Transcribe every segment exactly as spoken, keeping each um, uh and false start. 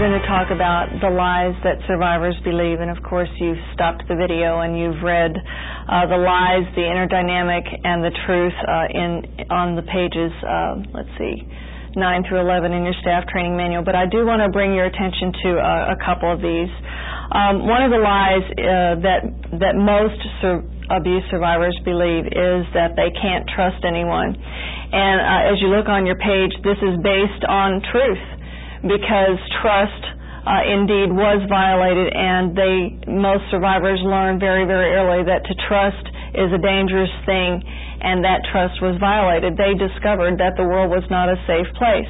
going to talk about the lies that survivors believe, and of course you've stopped the video and you've read uh, the lies, the inner dynamic, and the truth uh, in on the pages, uh, let's see, nine through eleven in your staff training manual. But I do want to bring your attention to uh, a couple of these. Um, one of the lies uh, that that most sur- abuse survivors believe is that they can't trust anyone. And uh, as you look on your page, this is based on truth, because trust uh, indeed was violated, and they most survivors learn very, very early that to trust is a dangerous thing, and that trust was violated. They discovered that the world was not a safe place.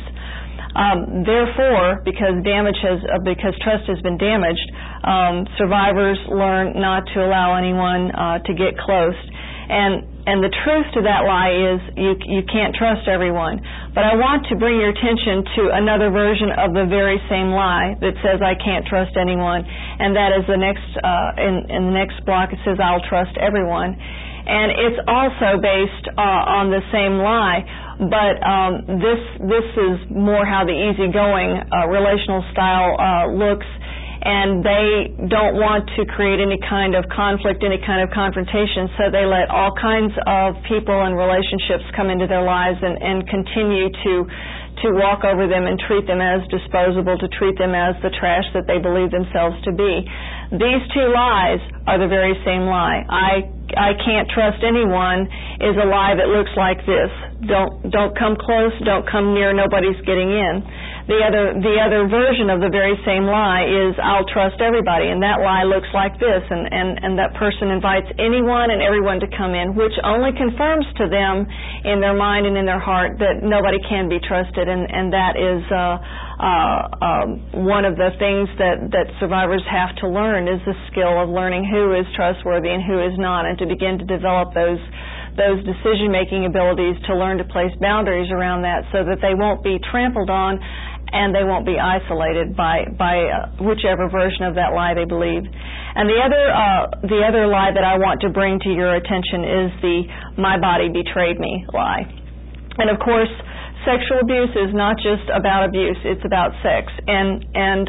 Um, therefore, because damage has, uh, because trust has been damaged, um, survivors learn not to allow anyone uh, to get close. And and the truth to that lie is you you can't trust everyone. But I want to bring your attention to another version of the very same lie that says I can't trust anyone, and that is the next uh, in in the next block. It says I'll trust everyone, and it's also based uh, on the same lie. But um, this this is more how the easygoing uh, relational style uh, looks. And they don't want to create any kind of conflict, any kind of confrontation, so they let all kinds of people and relationships come into their lives and, and continue to to walk over them and treat them as disposable, to treat them as the trash that they believe themselves to be. These two lies are the very same lie. I I can't trust anyone is a lie that looks like this. Don't don't come close, don't come near, nobody's getting in. The other the other version of the very same lie is I'll trust everybody, and that lie looks like this, and, and, and that person invites anyone and everyone to come in, which only confirms to them in their mind and in their heart that nobody can be trusted, and, and that is uh, uh, um, one of the things that, that survivors have to learn is the skill of learning who is trustworthy and who is not, and to begin to develop those those decision-making abilities to learn to place boundaries around that so that they won't be trampled on and they won't be isolated by by uh, whichever version of that lie they believe. And the other uh, the other lie that I want to bring to your attention is the my body betrayed me lie. And of course, sexual abuse is not just about abuse, it's about sex. And and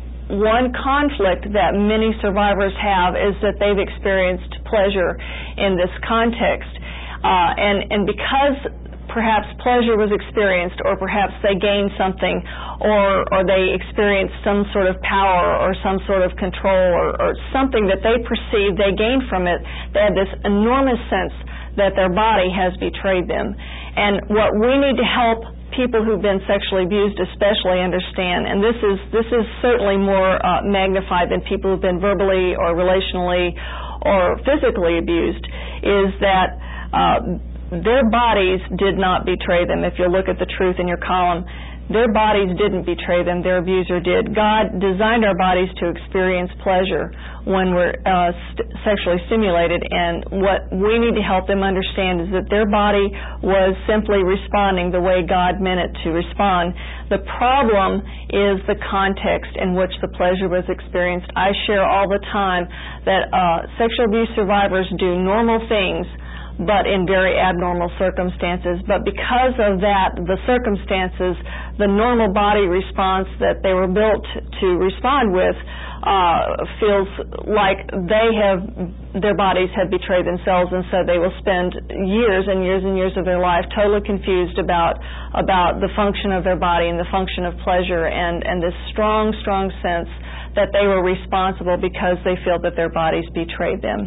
one conflict that many survivors have is that they've experienced pleasure in this context. Uh, and, and because perhaps pleasure was experienced, or perhaps they gained something, or, or they experienced some sort of power or some sort of control, or, or something that they perceived they gained from it, they had this enormous sense that their body has betrayed them. And what we need to help people who've been sexually abused especially understand, and this is this is certainly more uh, magnified than people who've been verbally or relationally or physically abused, is that uh, their bodies did not betray them. If you look at the truth in your column, their bodies didn't betray them, their abuser did. God designed our bodies to experience pleasure when we're uh, st- sexually stimulated, and what we need to help them understand is that their body was simply responding the way God meant it to respond. The problem is the context in which the pleasure was experienced. I share all the time that uh, sexual abuse survivors do normal things, but in very abnormal circumstances. But because of that, the circumstances, the normal body response that they were built to respond with uh, feels like they have, their bodies have betrayed themselves, and so they will spend years and years and years of their life totally confused about about the function of their body and the function of pleasure, and, and this strong, strong sense that they were responsible because they feel that their bodies betrayed them.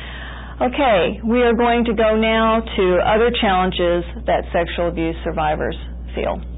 Okay, we are going to go now to other challenges that sexual abuse survivors feel.